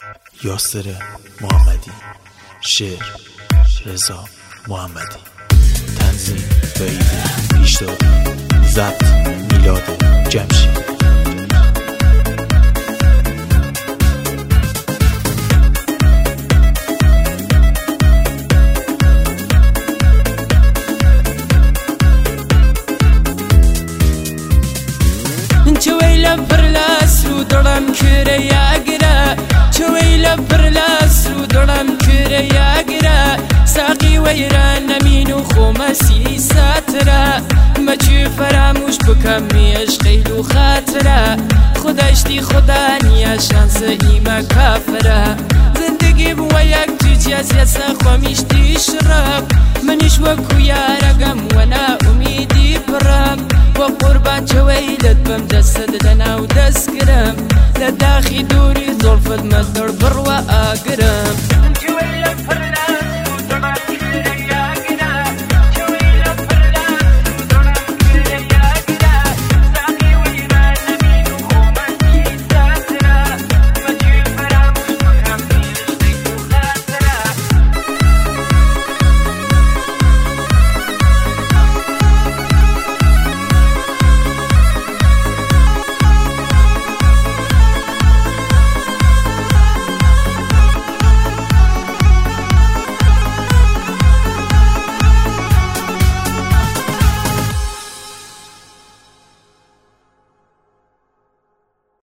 یاسر محمدی، شعر رضا محمدی، تنظیم وحید پیشدادی، ضبط میلاد جمشید. چویلا پرلاس رو دلم کره یاگره، چویلا پرلاس رو دلم کره یاگره، ساقی ویران نمین و خمسی ساتره، مچی فراموش بکم میش قیل و خاطره، خداشتی خدا نیا شانس ایما کافره، زندگی بو یک تجاز یسا خمیشتی شراب، منیش وکو یارگم و نا امیدی برام، و قربان چویلت بم دست دنا و دست گرم، لداخی دوری زلفت مدر بر و آگرم. چویلا پرلا